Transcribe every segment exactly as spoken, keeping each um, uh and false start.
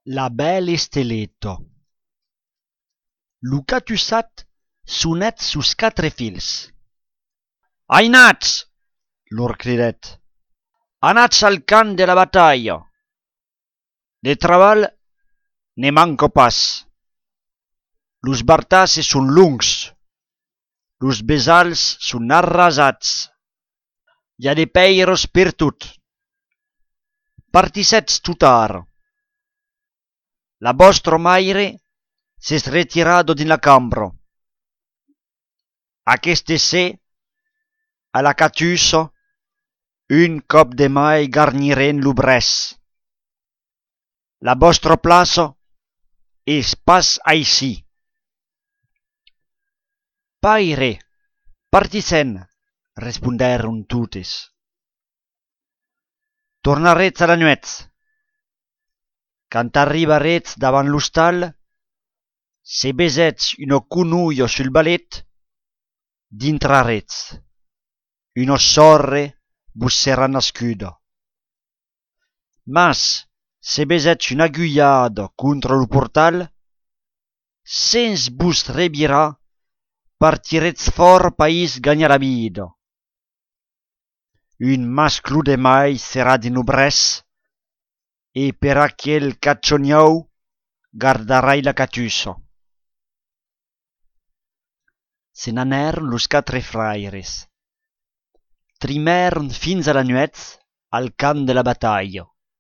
La belle Stelletto. Luca tussat sonet sus quatre fils. Ainats! Lor cridet. Anats al camp de la batalla. De treball ne manco pas. Los bartasses son lungs. Los besals son arrasats. Hi ha de peiros per tot. Partissetz tutar. La vostro maire s'es retirado din la cambro. Aqueste se, a la catuso, un cop de mai garniren lo bres. La vostro plaço es pas aicí. Paire, partissem, responderon totes. Tornaretz a la nuetz. Quand arribaretz davant l'hostal, se besetz uno conullo sul balet, dintraretz. Uno sorre vos serà nascudo. Mas, se besetz un aguillado contra lo portal, sens vos rebirar, partiretz for país gagna la vida. Un masclo de mai serà din obres, e per aquel caccioniau gardarai la catuso. Se n'aneron los quatre fraires. Trimeron fins a la nuetz al camp de la batalla.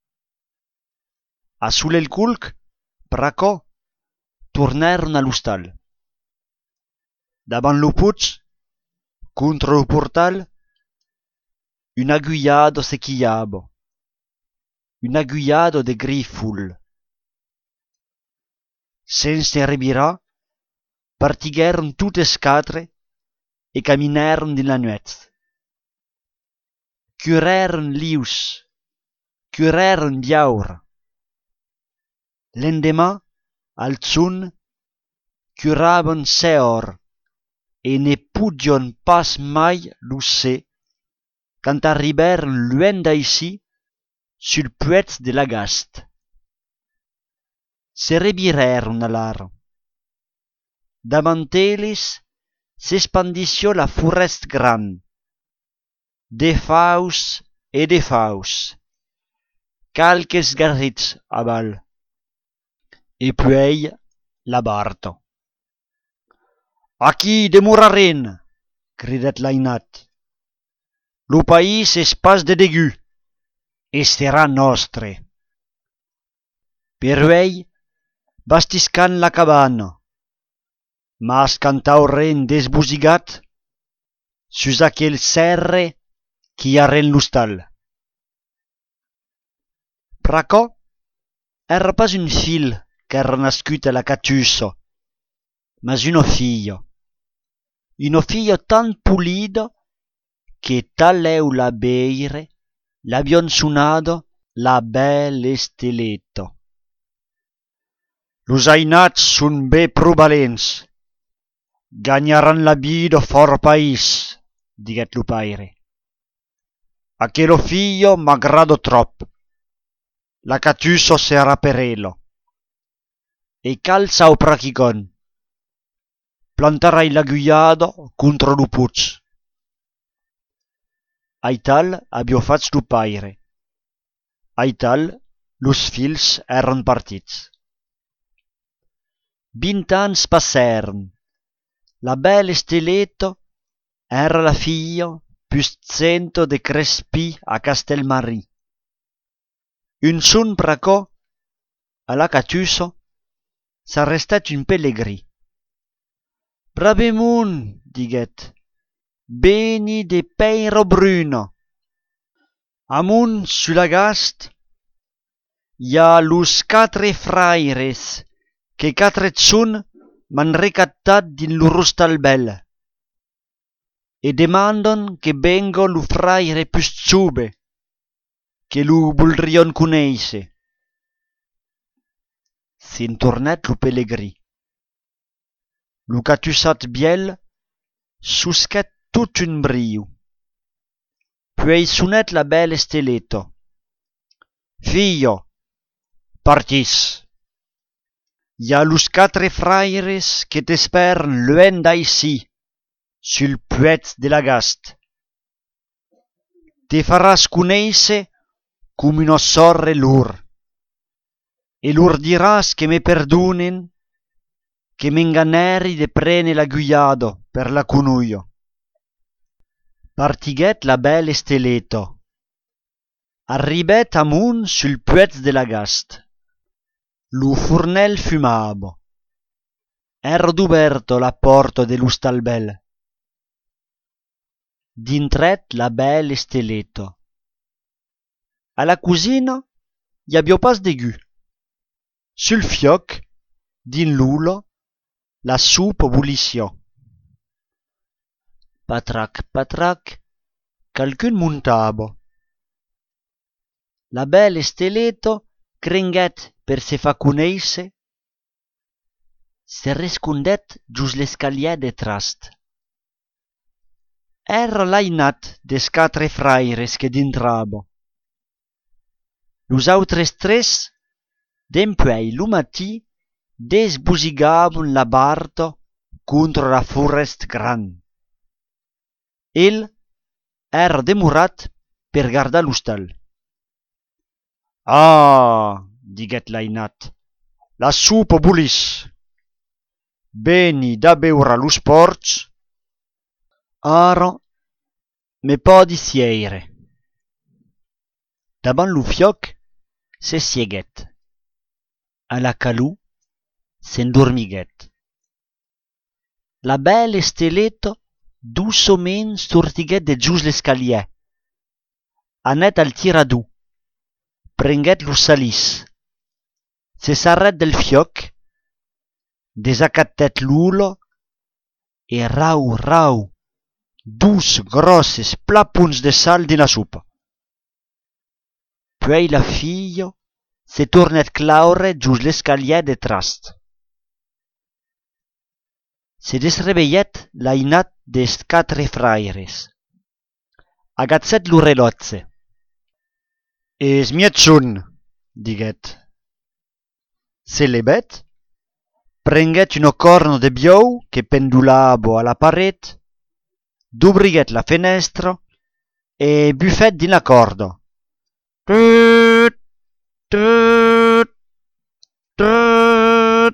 A sul el culc, praco, torneron a l'hostal. Davant lo puig, contra lo portal, un aguillado se quillaba. Un aguillado de griful. Sense rebirar, partigueron totes quatre e camineron din la nuetz. Cureron lius, cureron biaur. L'endemà, al zun, curaban seor e ne pudion pas mai lo se, quand arriberon luend d'aisí sul puez de la gast. Se rebireron alar. Davant eles s'espandició la forest gran, de faus e de faus, calques garrits aval, e puei la barto. Aquí demoraren, cridet l'ainat. Lo país es pas de degu, e serà nostre. Per uei bastiscan la cabana, mas cantauren desbusigat sus aquel serre qui arren l'hostal. Praco era pas un fil qu'era nascut a la catuso, mas uno figlio. Uno figlio tan pulido che taleu la beire l'avion sunado la belle Stelletto. Los ainats son be probalents. Gagnaran la vida for país, diguet lo paire. Aquelo figlio m'aggrado trop. La catuso serà per elo. E calza o prachigon. Plantarai l'aguillado contra lo puig. Aital abio fatz lo paire. Aital los fils eran partits. Vint ans passèron. La belle Stelletto era la figlia plus cento de Crespí a Castelmarí. Un son praco, a la catuso, s'arrestat un pellegrí. Bravemun, diguet, beni de peiro bruno. Amun sulla gast, hi ha los quatre fraires que quatre sun m'han recattat din lor hostal bel, e demandon que vengo lo fraire plus zube, que lo voldrion conèisser. Se'n tornet lo pellegrí. Lo catussat biel susquet tot un brio. Puei sonet la belle Stelletto. Figlio, partis. y a los quatre fraires que t'espèrent loin d'ici, sul puet de la gast. Te faràs conèisser com un sorre lur, e lur diràs que me perdonen, che m'inganeri de prene l'aguiado per la cunuio. Partiguet la belle Steleto. Arribet amun sul puet de la gast. Lu furnel fumabo. Ero duberto la porta de lu stalbel. Dintret la belle Steleto. A la cusina i abbio pas degu. Sul fioc, din l'ulo, la soupe bullició. Patrac, patrac, calcun muntabo. La belle Steleto crenguet per se fa cuneisse, se rescondet gius l'escalier de trast. Era l'ainat des quatre fraires che dintrabo. Los autres tres, dempuei lu matí, desbusigabon la barto contra la forest gran. El era demorat per gardar l'hostal. Ah, diguet l'ainat, la soupe bullis. Beni da beure los porcs. Ara me podi sieire. Davant lo fioc se sieguet. A la calù s'endormiguet. La belle Steleto doucement sortiguet de gius l'escalier. Anet al tiradù. Prenguet lo salís. Se s'arret del fioc. Desacattet l'ulo. E rau, rau, dus grosses plapuns de sal dina supa. Puei la fillo se tornet claure gius l'escalier de trast. Se desreveillet l'ainat des quatre fraires. Agatzet lo relotze. Es miet sun, diguet. Se lebet, prenguet uno corno de biou que pendulabo a la paret, dubriguet la fenestra e buffet din la corda. Tut, tut, tut.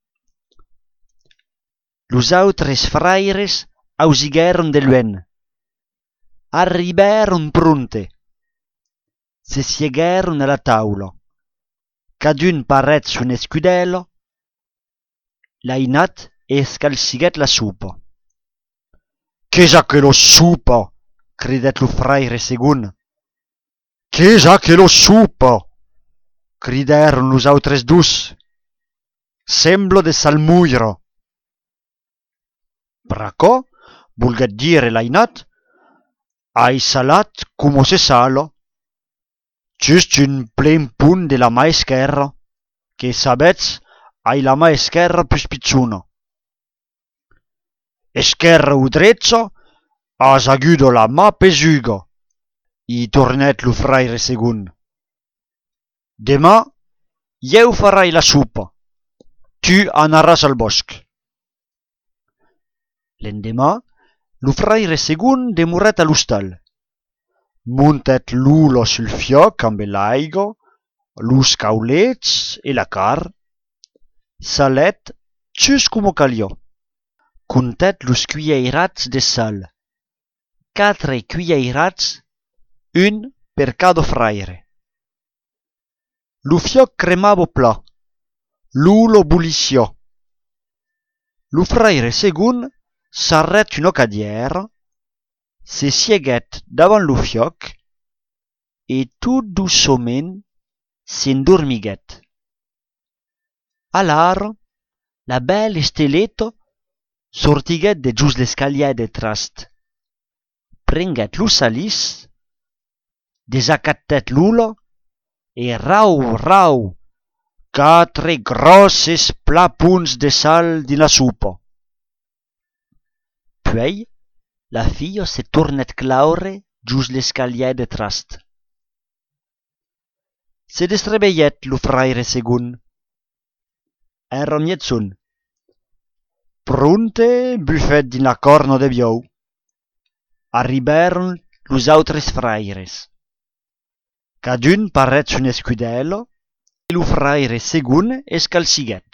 Los autres fraires ausigueron de luen. Arriberon prunte. Se siegueron a la taula. Cadun paret su un escudelo. L'ainat escalciguet la supa. «Qu'esa que lo supa!» cridet lo fraire segun. «Qu'esa que lo supa!» crideron los autres dus. «Semblo de salmuiro!» «Braco?» vulguet dire l'ainat. «Ai salat como se salo, just un plen punt de la mà esquerra, que sabetz ai la mà esquerra plus pizzuna. Esquerra o dretza, has agudo la mà pesuga», i tornet lo fraire segun. «Demà, jeu farai la supa. Tu anaràs al bosc.» L'endemà, lo fraire segun demoret a l'hostal. Montet l'ulo sul fioc amb l'aiga, los caulets e la car. Salet cius como caliò. Contet los cuillerats de sal. Quatre cuillerats, un per cada fraire. Lo fioc cremavo pla. L'ulo bullició. Lo fraire segun s'arret una cadiera, se sieguet davant lo fioc e tot doucement s'endormiguet. Alara, la belle Steleto sortiguet de gius l'escalier de trast. Prenguet lo salís, desacattet l'ulo e rau, rau, quatre grosses plapuns de sal din la supa. Puei, la fillo se tornet claure gius l'escalier de trast. Se desreveillet lo fraire segun. era mietzun. Prunte buffet din la corno de biou. Arriberon los autres fraires. Cadun paret un escudelo, e lo fraire segun escalsiguet.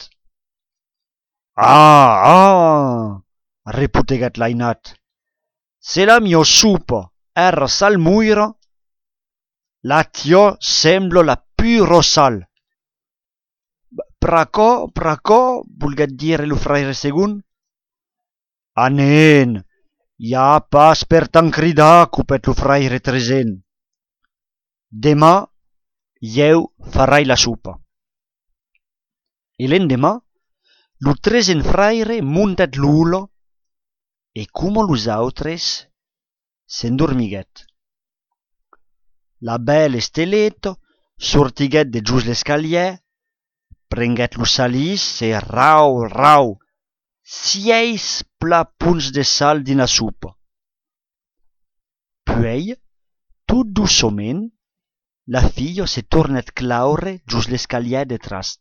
Ah, ah, reputegat l'ainat. Se la mio supo era salmuiro, la tio semblo la puro sal. Praco, praco, vulgat dire lo fraire segun. Anen, ja pas per tan cridar, cupet lo fraire tresen. Demà, jeu farai la supa. E l'endemà, lo tresen fraire muntat l'ulo, e como los autres, s'endormiguet. La belle Steleto sortiguet de gius l'escalier, prenguet lo salís e rau, rau, sieis plapunts de sal din la supa. Puei, tot douçament, la fillo se tornet claure gius l'escalier de trast.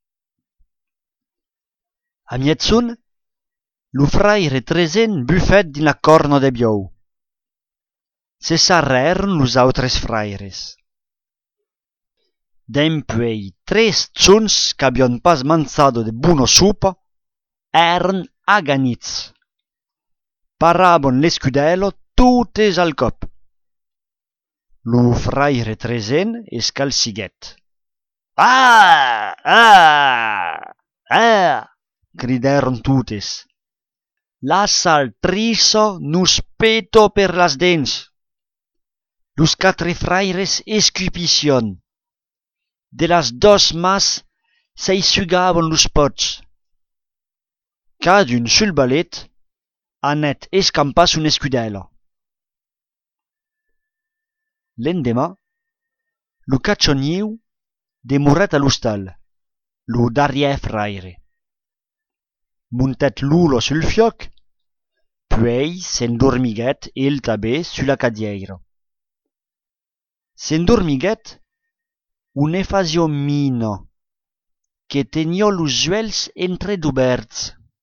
A mietzun, lo fraire tresen buffet din la corno de biou. Se s'arreron los autres fraires. Dempuei tres zuns qu'abion pas manzado de buno supa, eran aganits. Parabon l'escudelo tutes al cop. Lo fraire tresen escalsiguet. Ah, ah, ah, crideron tutes. La sal triso nus peto per las dents. Los quatre fraires escupición. De las dos mas s'aisugavon los pots. Cadun sul balet anet escampas un escudelo. L'endemà, lo caccioniu demoret a l'ostal, lo darrièr fraire. Muntet l'ulo sul fioc, puei s'endormiguet el tabè sulla cadieira. S'endormiguet un efasio mino, che tenio los uels entreduberts.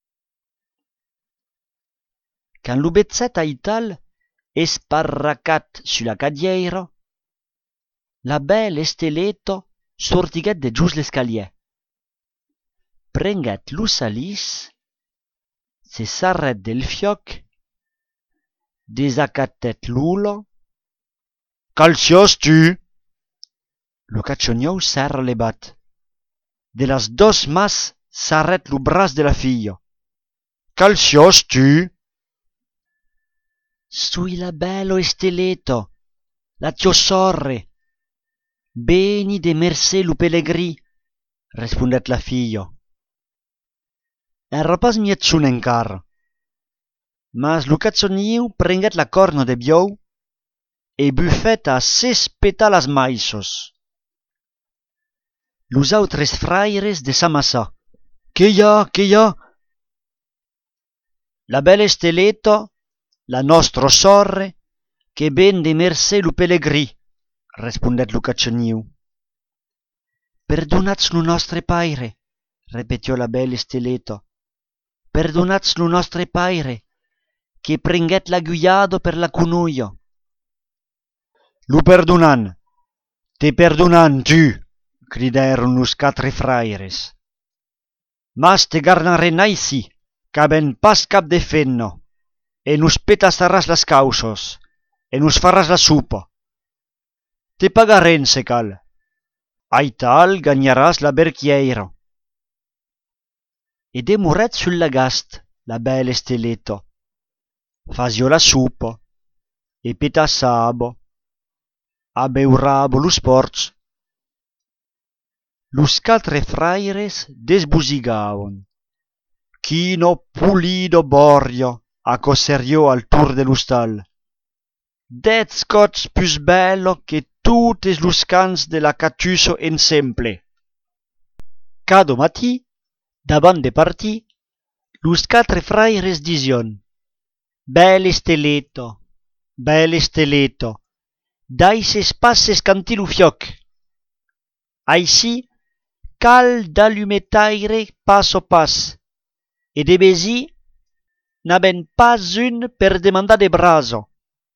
Can lo betzet aital esparracat sulla cadieira, la belle Steleto sortiguet de gius l'escalier. Prenguet lo salís, se s'arret del fioc, desacatet l'ulo. Calcios tu? Lo caccioniou serra le bat. De las dos mas s'arret lo bras de la fillo. Calcios tu? Sui la bello Steleto, la tio sorre. Beni de mercè lo pellegrí, respondet la fillo. Era pas mietzun encara, mas lo caccioniu prenguet la corno de biou e buffet a ses petalas maisos. Los autres fraires de s'amassa. Que hi ha, que hi ha? La belle Steleto, la nostra sorre, che ben de mercè lo pellegrí, respondet lo caccioniu. Perdonatz lo nostre paire, repetiò la belle Steleto. Perdonatz lo nostre paire, che prenguet la guiado per la cunuio. Lo perdonan, te perdonan tu, crideron los quatre fraires. Mas te garnarenaisi, qu'aben pas cap de fenno, e nos petasarras las causos, e nos farras la supa. Te pagaren se cal. Aital gagnaràs la berchiera. E demoret sul lagast la belle Steleto. Fasio la supa, e petassabo, abeurabo los porcs. Los quatre fraires desbusigavon. Quino pulido borio acoserió al tour de l'ostal. Dez cots plus bello que tutes los cans de la Catuso ensemble. Cado matí, davant de partir, los quatre fraires dision: Belle Steleto, belle Steleto, dai ses passes canti lo fioc. Així, cal d'allumetaire pas au pas, et de besi n'aben pas une per demandar de braso.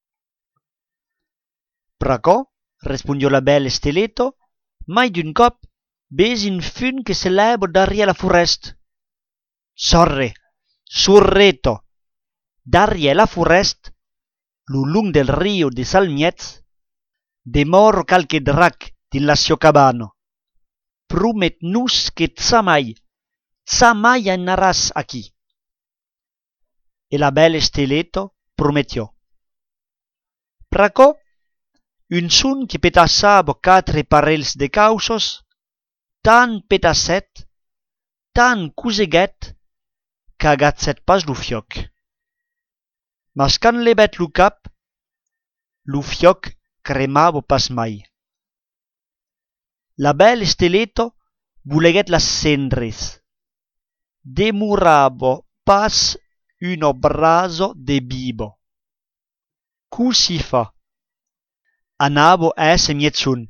Pracò, respondió la belle Steleto, mai d'un cop ves un fun que se leva darriè la forest. Sorre, surreto, darriè la forest, lu lung del rio de Salmiez, de mor calque drac din la sio cabano. Promet-nus que tsa mai, tsa mai anaràs aquí. E la belle Steleto prometió. Pracò, un sun que petassava quatre parells de causos, tan petasset, tan cuseguet, qu'agatzet pas lo fioc. Mas quand levèt lo cap, lo fioc cremava pas mai. La belle Steleto voleguet las cendres. Demorava pas un braso de bibo. Così fa. Anavo a esse mietzun.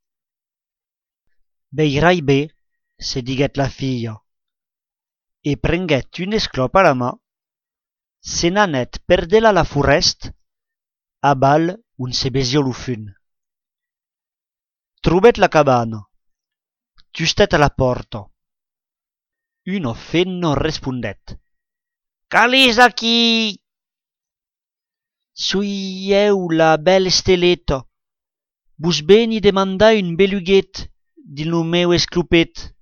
Veirai bé, se diguet la filla, e prenguet un esclop a la mà, se n'anet per de la la forest, a bal on se besio lo fun. Trobèt la cabana, justet a la porta. Uno fenno respondet. Calés aquí! Sui eu la belle Steleto, vos veni demandar un beluguet din lo meu esclopet.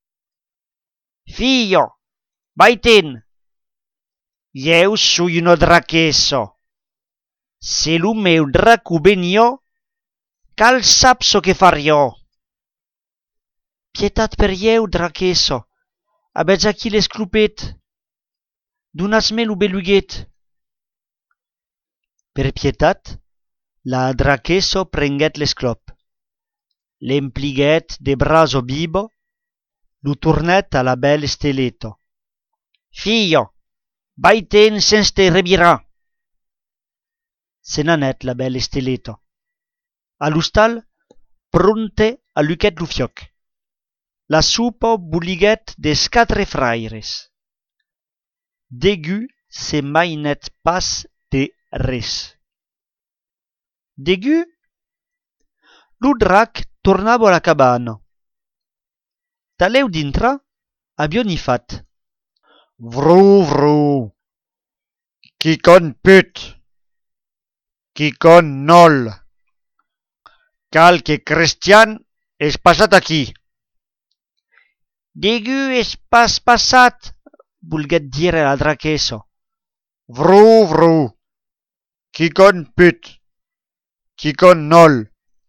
Fillo, vaiten! Eu sui uno drachesso. Se lo meu dracu benio, cal sapso che fario. Pietat per eu, drachesso, abetz aquí l'esclopet. Donas-me lo beluguet. Per pietat, la drachesso prenguet l'esclop, l'empliguet de braso bibo, lo tornet a la belle Steleto. Fillo, vaiten sens te revirà. Se n'anet la belle Steleto. A l'hostal, pronte a luquet lo fioc. La supa buliguet des quatre fraires. Degu se mai net pas de res. Degu, lo drac tornava a la cabana. Taleu dintra, avion i fat. Vrou, vrou, qui con put, qui con nol, calque cristian és passat aquí. Degu és pas passat, volguet dire la drachesso. Vrou, vrou, qui con put, qui con nol.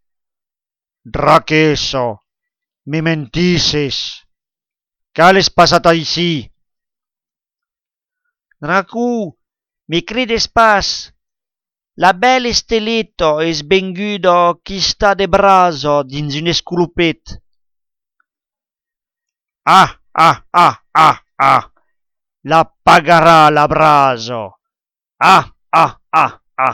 Drachesso, me mentisses. Cal és passat així? Dracu, me credes pas. La belle Steleto és venguda qui sta de braso dins un esclopet. Ah, ah, ah, ah, ah. La pagarà l'abraso. Ah, ah, ah, ah.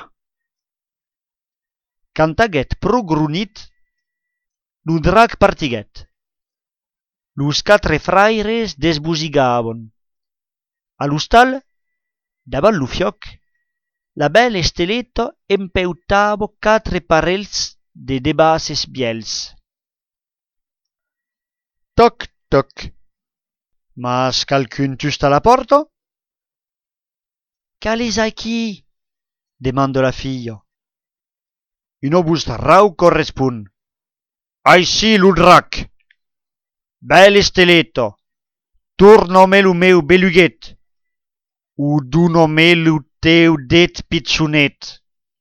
Quand aguet pro grunit, lo drac partiguet. Los quatre fraires desbusigavon. A l'hostal, davant lo fioc, la belle Steleto empeutava quatre parells de debasses biels. Toc, toc. Mas calcun tusta a la porta? Calés aquí? Demanda la filla. Uno vos rau correspon. Així lo drac. Belle Steleto, torna-me lo meu beluguet, o dona-me lo teu det pitzonet.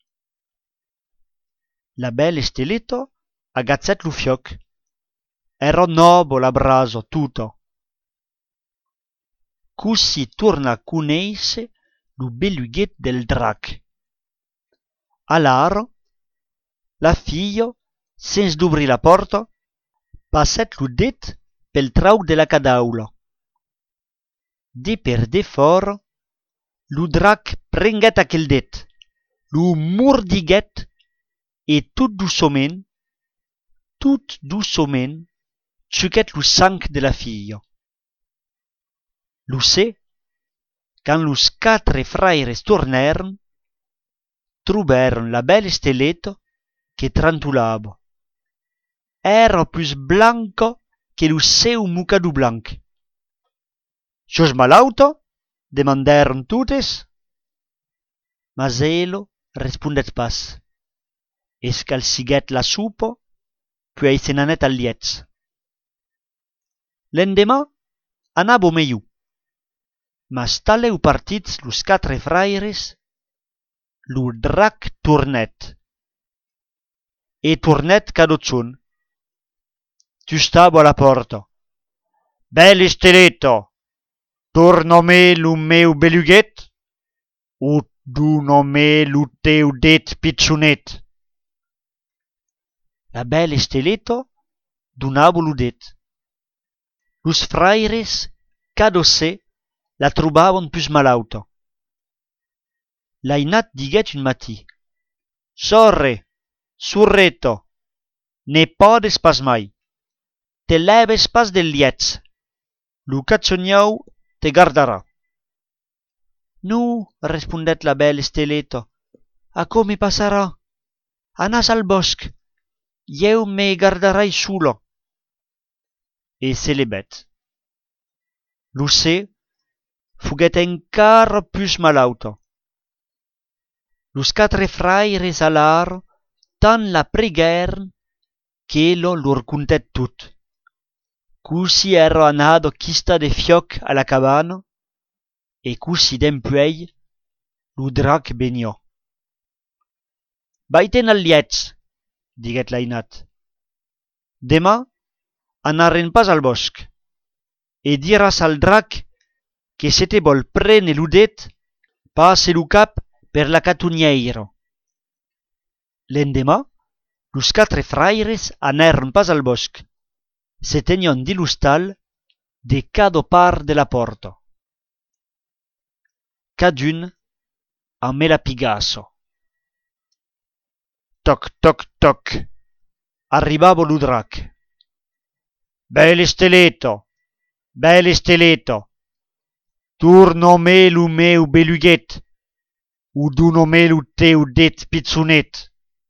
La belle Steleto agatzet lo fioc. Era novo l'abraso tutto. Così torna a conéisser lo beluguet del drac. Alaro, la filla, sens d'obrir la porta, passet lo det pel trau de la cadaula. De per de fora, lo drac prenguet aquel det, lo mordiguet, e tot douçament, tot douçament, ciuchet lu sanc de la figlia. Lu se, quand los quatre fraires tornèron, trobèron la belle Stelletto que trantolava. Era plus blanca que lo seu mucadu blanc. «Sos malauta?» demandèron totes. Mas elo respondet pas. Escalciguèt la supa, puei se n'anèt al liètz. L'endemà anava melhor. Mas taleu partits los quatre fraires, lo drac tornèt. E tornèt cadotzon. Tustava a la porta. «Belle Stelletto, torna-me lo meu beluguet, o dona-me lo teu det pitzonet?» La belle Stelletto donava lo det. Los fraires, cado se, la trobavan plus malauta. L'ainat diguet un matí: «Sorre, surretto, ne podes pas mai. Te leves pas del liètz. Lo cazzoniau te gardarà.» «No», respondet la belle Stelletto, «aquò me passarà. Anàs al bosc. Jeu me gardarai sola.» E se lebèt. Lo se foguet encara plus malauta. Los quatre fraires alaro tant la preguèron qu'elo lor contèt tot. Cossi era anada chista de fioc a la cabana, e cossi dempuèi lo drac beniò. «Vaiten al liètz», diguet l'ainat. «Demà anarren pas al bosc, e diràs al drac que se te vol prene lo det, passe lo cap per la catunèira.» L'endemà, los quatre fraires anèron pas al bosc, se tenion di l'ostal de cado part de la porta. Cadun amb la pigasso. Toc, toc, toc, arribava lo drac. «Belle Stelletto, belle Stelletto, torna-me lo meu beluguet, o dona-me lo teu det pitzonet.»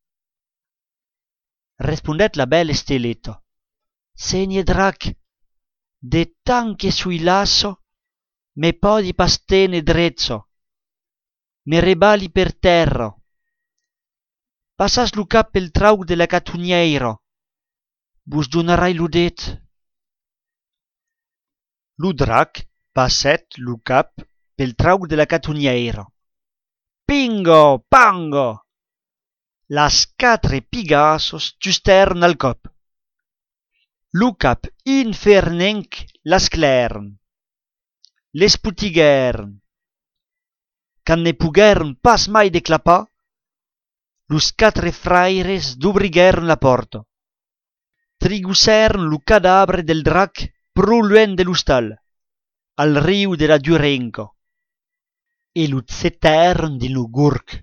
Respondet la belle Stelletto: «Segne drac, de tant que sui lasso, me podi pas tene drezzo, me rebali per terra. Passas lo cap pel trauc de la catunèira, vos donarai lo det.» Lo drac passèt lo cap pel trauc de la catunèira. Pingo, pango! Las quatre pigassos giustèron al cop. Lo cap infernenc l'esclèron, l'esputiguèron. Quand ne poguèron pas mai declapar, los quatre fraires d'obriguèron la porta. Trigossèron lo cadavre del drac pro luent de l'ostal, al riu de la Durenca, e lo zetèron din lo gorg.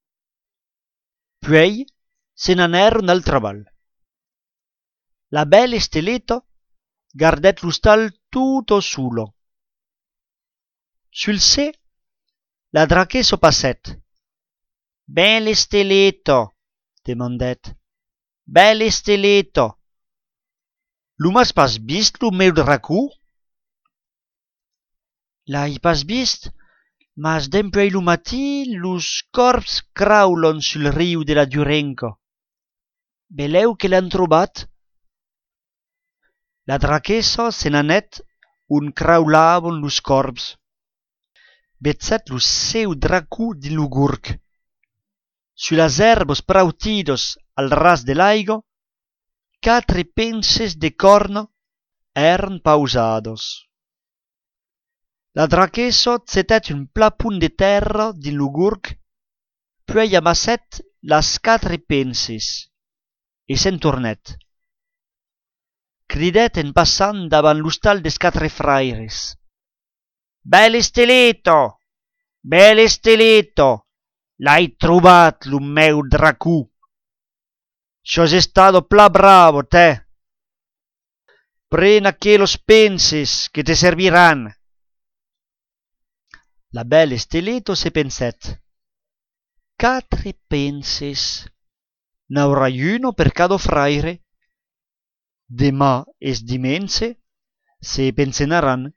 Puei se n'anèron al trabalh. La belle Stelletto gardèt l'ostal tutto solo. Sul se, la drachesso passèt. «Belle Stelletto», demandèt, «belle Stelletto, lo m'has pas vist lo meu dracù?» «L'hai pas vist, mas dempuèi lo matí los corps craulon sul riu de la Durenca. Beleu que l'han trobat?» La drachesso se n'anèt on craulavan los corps. Betzèt lo seu dracù din lo gorg. Su las erbos prautidos al ras de l'aiga, quatre pences de corna èran pausados. La drachesso zetèt un plapun de terra din lo gorg, puei amassèt las quatre pences, e se'n tornèt. Cridèt en passant davant l'ostal des quatre fraires: «Belle Stelletto, belle Stelletto, l'hai trobat lo meu dracù. Sos estado pla bravo, te!» Pren aquellos penses que te servirán. La belle Steleto se penset. Quatre penses. N'aura uno per cada fraire. Demà es dimense, se pensenaran.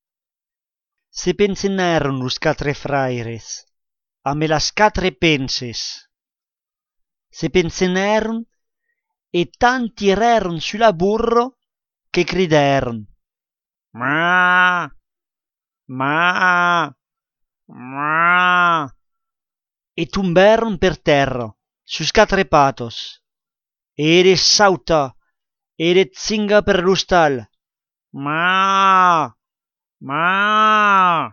Se pensenaron los quatre fraires, ame las quatre penses. Se pensenaron e tant tiraron sulla burro che cridaron. Ma, ma, ma, e tumbaron per terra, sus quatre patos. Ere sauta, ere zinga per lo stal. Ma, ma,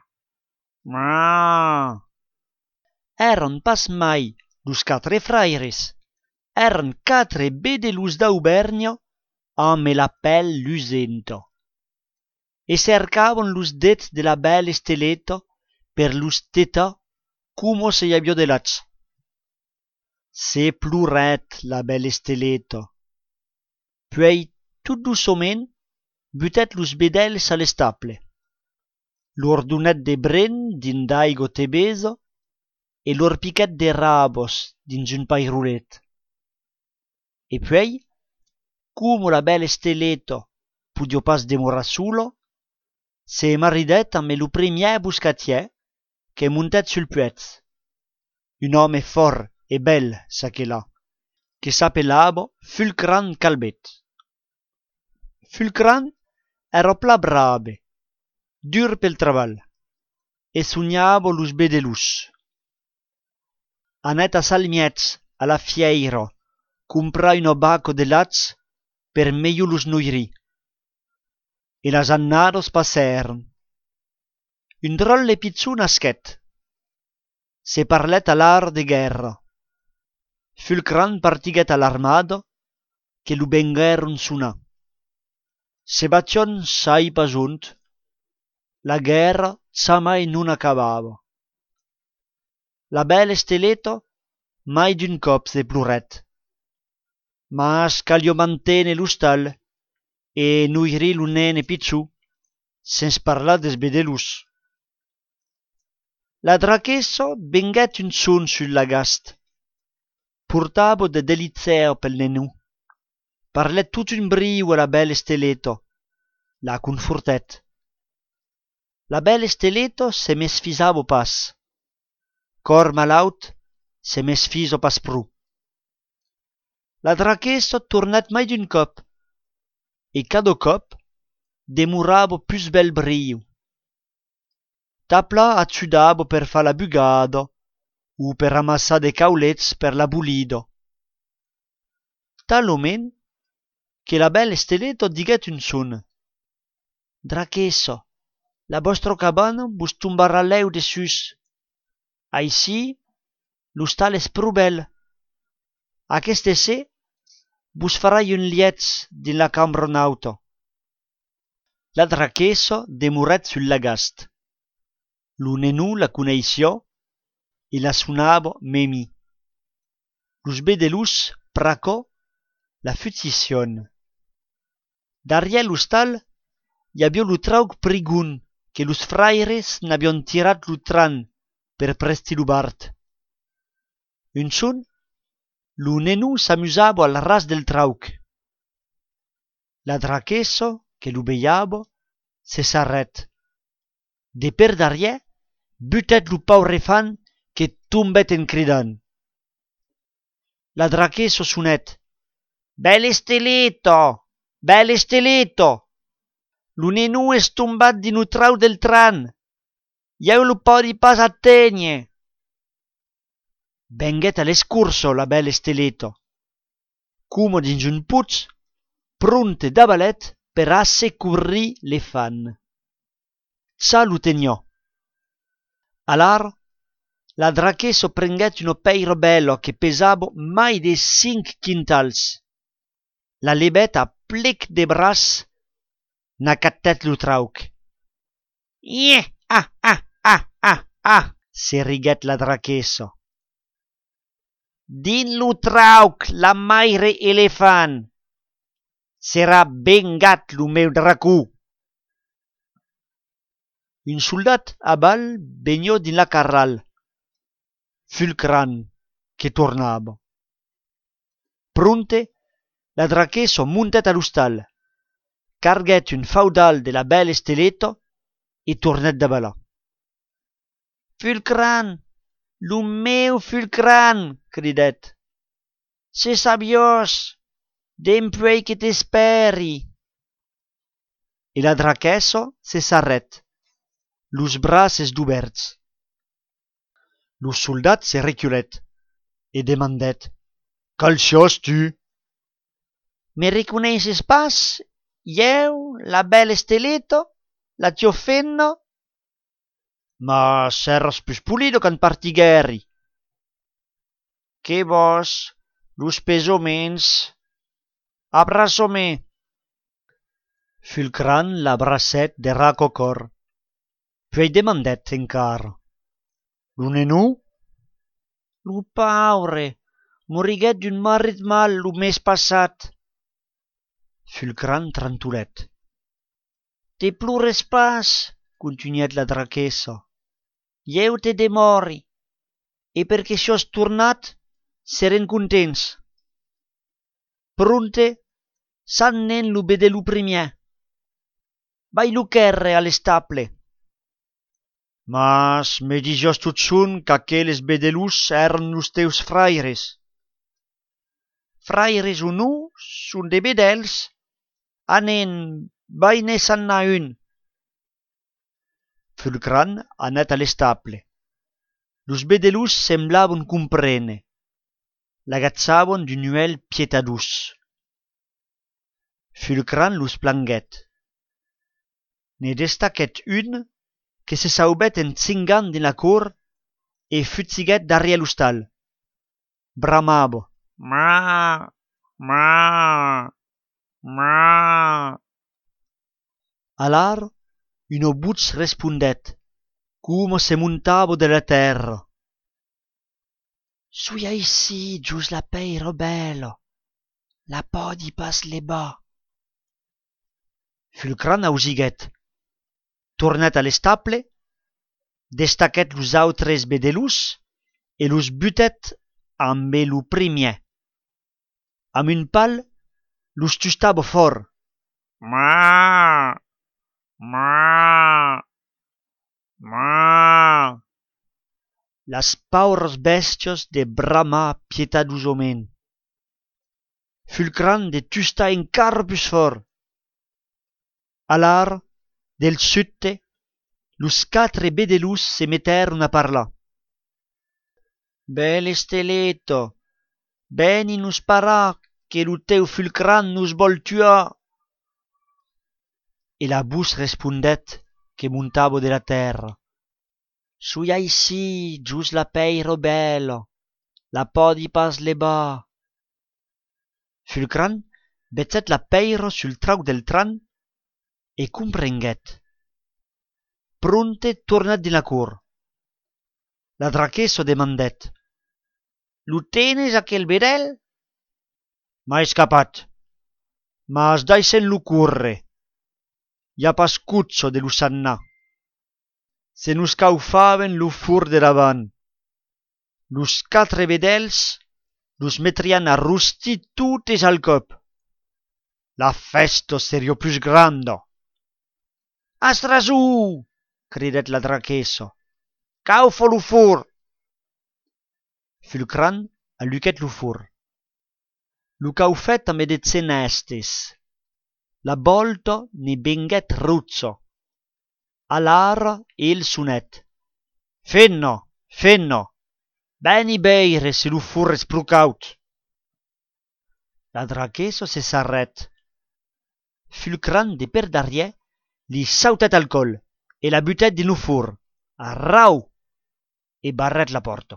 ma. Eran pas mai los quatre fraires, eran quatre bedelus d'Aubernio ame la pel lucento. E cercavan los dets de la belle Steleto per los teta como se había de lats. Se pluret la belle Steleto. Puis, tout doucement, butet los bedels a l'estaple. Lor donet de bren din d'aigo tebeso e lor piquet de rabos dins un pairulet. E puis, como la belle Steleto pudio pas demorar sulo, se maridet ame lo premier buscatier che montet sul puez. Un homme fort e bel s'aquela, che s'appellava Fulcran Calbet. Fulcran era pla brabe, dur pel traval, e sognava los bedelus. Anet a Salmiez, a la fiera, comprar un bacco de lats per meglio los noiri. E las annados passeron. Un drolle pizzun nasquet. Se parlet a l'art de guerra. Fulcran partiguet a l'armado, che lo vengueron suna. Se battion sai pas ont. La guerra mai non acabava. La belle Steleto mai d'un cop se pluret. Mas calio mantene lo stal e noiri lo nene pizzu, sens parlar des bedelus. La drachesso venguet un son sul lagast. Portavo de delizeo pel nenù. Parlet tut un brio a la belle Steleto. La confortet. La belle Steleto se mesfisavo pas. Cor malaut se mesfiso pas pru. La drachesso tornet mai d'un cop. E cada cop demuravo plus bel brio. Tapla acciudavo per fa la bugada o per amassar de caulets per la bulido. Talomen che la belle Steleto diguet un son. Drachesso, la vostra cabana vos tombarà leu de sus. Aici, lo stal es prou bel. Aqueste se, vos farai un lietz din la cambra nauta. La drachesso demuret sul lagast. Lo nenù la coneició e la sonava Memi. Los bedelus praco la futission. Darrière lo stal hi havia lo trauc prigun che los fraires n'avion tirat lo tran per presti lo bart. Un son, lo nenù s'amusava al ras del trauc. La drachesso, che lo beiava, se s'arret. De per darrière, butet lo pauvre fan che tombet en cridant. La drachesso sonet. Belle Steleto! Belle Steleto! Lo nenù es tombat din lo trau del tran. Iau lo podi pas attegne. Venguet a l'escurso la belle Steleto. Como dins un putz, pronte davalet per a securrir le fan. Ça lo teniò. Alar, la drachesso prenguet uno peiro bello che pesava mai de cinc quintals. La lebet a plec de bras, n'accattet lo trauc. Ie, ah, ah, ah, ah, ah, se riguet la drachesso. Din lo trauc, la maire elefant. Serà ben gat lo meu dracù. Un soldat a bal begno din la carral. Fulcran, che tornava. Pronte, la drachesso muntet allo stal, carguet un faudal de la belle Steleto e tornet da balà. Fulcran, lo meu Fulcran, cridet. Se sabiós, dempuei che t'esperi. E la drachesso se s'arret, los braces d'oberts. Lo soldat se reculet e demandet: Calciós tu? Me reconeixes pas? Ieu, la belle Steleto, la tio Fenno? Ma serras pus pulido qu'an partigueri. Che vos, los pesomens, abraço-me. Fulcran l'abracet de raco cor, puei demandet encara: Lo nenù? Lo paure, moriguet d'un marit mal lo mes passat. Fulcran trantulet. Te plures pas, continuèt la drachesso. Ieu te demori, e perché sios tornat, seren contents. Pronte, s'annen lo bedelù primièr. Vai lo querre a l'estaple. Mas me disios tot son qu'aqueles bedelús eran los teus fraires. Fraires o no, son de bedels. Anen, vai ne s'anna un. Fulcran anèt a l'estaple. Los bedelús semblavan comprene. L'agazzavan d'un uel pietadús. Fulcran los planguet. Ne destaquèt un que se saubèt enzingant din la cor e futziguèt darrièr lo stal. Bramava: Ma, ma, ma. Alar una voz respondet, como se montava de la terra: Soia ici, gius la peiro bello, la podi pas le bas. Fulcran ausiguèt, tornèt a l'estaple, destaquèt los autres bedelús e los butèt amb lo primièr. Amb un pal los tustava fort. Ma, ma, ma. Las paures bèstios de bramar pietadosament. Fulcran de tustar encara pus fort. Alar, del sutte, los quatre bedelús se mettèron a parlar. Belle Steleto, veni nos parar que lo teu Fulcran nos vol tuar. E la voz respondet que montava de la terra: Soia ici, gius la peiro bello, la podi pas le bas. Fulcran betzèt la peiro sul trauc del tran e comprenguèt. Pronte tornèt din la cor. La drachesso demandet: Lo tenes aquel bedel? M'ha escapat, mas daisen lo curre. I ha pas cuzzo de lo sannà. Se nos caufaven lo fur de davant. Los quatre bedels los metrian a rostir totes al cop. La festa seria plus granda. Astrasù, cridet la drachesso. Caufa lo fur. Fulcran alluquèt lo fur. Lo caufèt amb de cenestes. La bolta ne benguèt ruzzo. Alara el sonet: Fenno, Fenno, veni beire se lo fur es prucaut. La drachesso se s'arret. Fulcran de per darrièr li sautèt al col e la butèt din lo fur, arrau, e barrèt la porta.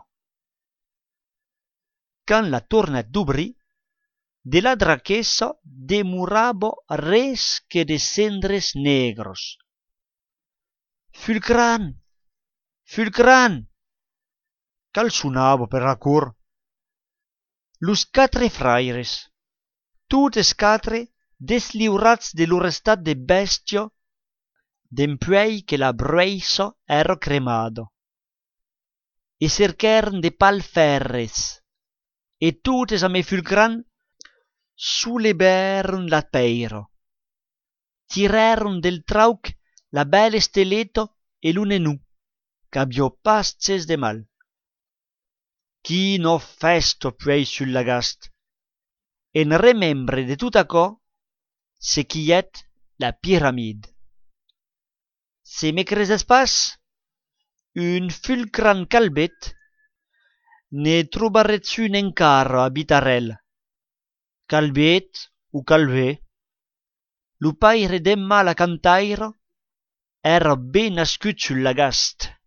Quand la tornèt d'obrir, de la drachesso demorava res que de cendres negros. Fulcran, Fulcran, cal sonava per la cor. Los quatre fraires, totes quatre desliurats de l'orestat de bestio, dempuei che la brueiso ero cremado. E cerchern de pal ferres, e tutes a me fulgran suleberon la peiro. Tireron del trauc la belle steleto e l'une nu, qu'abbio pas ces de mal. Qui no festo puei sul lagast, en remembre de tout aquò, se quiet la pyramide. Se me creses pas, un fulcran calbet, ne trobarets un encara a Bitarel. Calbet o calvé, lo paire d'Emma la cantaire era ben nascut sul lagast.